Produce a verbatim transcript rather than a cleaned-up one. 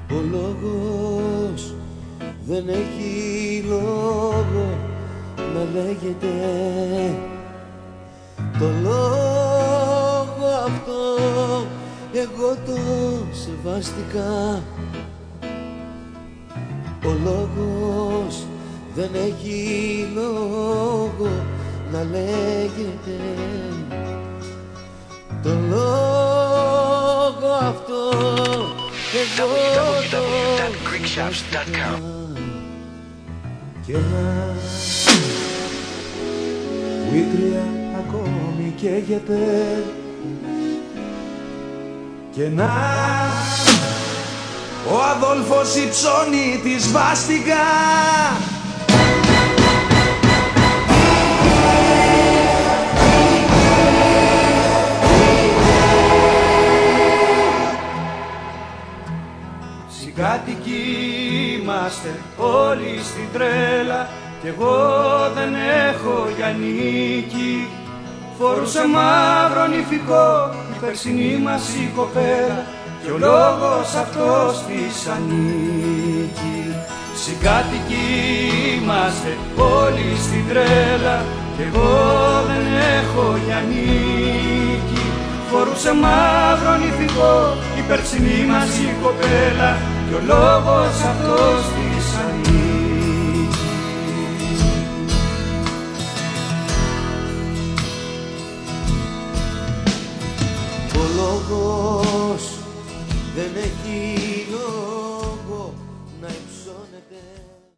Ο λόγος δεν έχει λόγο να λέγεται. Το λόγο αυτό εγώ το σεβάστηκα. Ο λόγος δεν έχει λόγο να λέγεται. Το λόγο αυτό εγώ το σεβάστηκα. Και να βουήτρια ακόμη καίγεται. Και να ο Αδόλφος υψώνει τη σβάστηκα. Συγκάτοικοι είμαστε όλοι στην τρέλα κι εγώ δεν έχω για νίκη. Φορούσε μαύρο νηφικό η περσινή μας η κοπέλα και ο λόγος αυτός της ανήκει. Συγκάτοικοι είμαστε όλοι στην τρέλα κι εγώ δεν έχω για νίκη. Φορούσε μαύρο νηφικό η περσινή μας η κοπέλα και ο λόγος αυτός της ανήκει. Ο λόγος δεν έχει λόγο να υψώνεται.